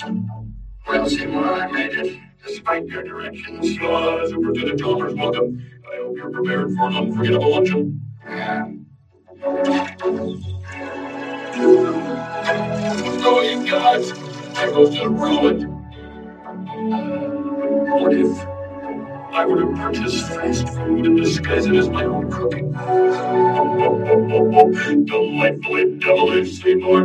Well, Seymour, I made it, despite your directions. Superintendent Chalmers, welcome. I hope you're prepared for an unforgettable luncheon. Oh, you guys, I was just ruined. What if I were to purchase fast food and disguise it as my own cooking? Delightfully devilish, Seymour.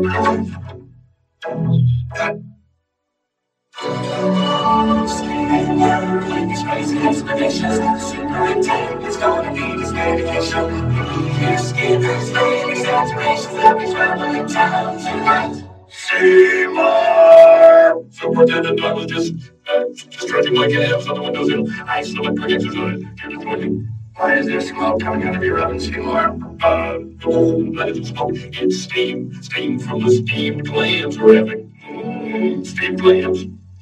Crazy explanations, superintendent is gonna need his medication. Your skin is laying exaggerations, there'll be trouble in town tonight. Seymour! Superintendent, I was just stretching my calves on the windowsill. I still a quick exercise. Here to join me. Why is there smoke coming out of your oven, Seymour? No, that isn't smoke. It's steam. Steam from the steamed clams we're having. Steamed clams.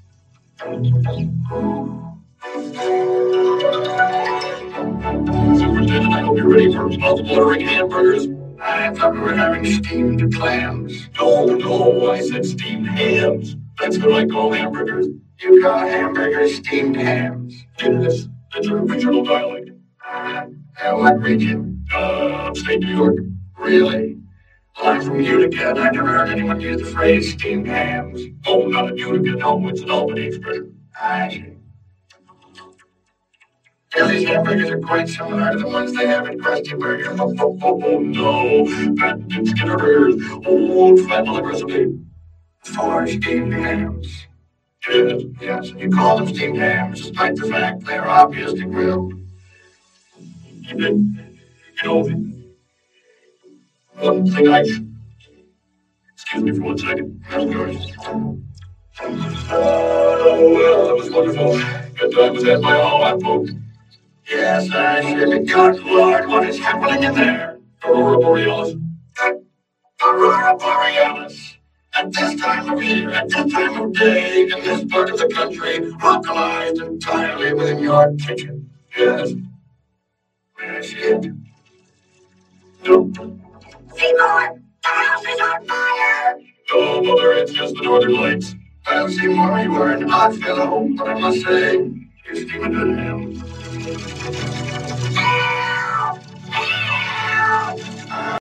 Superintendent, I hope you're ready for mouth-watering hamburgers. I thought we were having steamed clams. No, I said steamed hams. That's what I call hamburgers. You call hamburgers steamed hams? Yes, that's a regional dialect. What region? Upstate New York. Really? Well, I'm from Utica, and I never heard anyone use the phrase steamed hams. Oh, not in Utica, no, it's an Albany expression. I see. Yeah, these hamburgers are quite similar to the ones they have in Krusty Burger. Oh, no, that is Skinner Burger's old family recipe for steamed hams. Yes, you call them steamed hams, despite the fact they are obviously grilled. One thing excuse me for 1 second. Oh, well, that was wonderful. Good time was had by all, I folks. Yes, I should. Good Lord, what is happening in there? Aurora Borealis. Aurora Borealis. At this time of year, at this time of day, in this part of the country, localized entirely within your kitchen. Yes. That's it. No. Seymour, the house is on fire! Oh, Mother, it's just the Northern Lights. Well, Seymour, you are an odd fellow, but I must say, you're steaming good ham.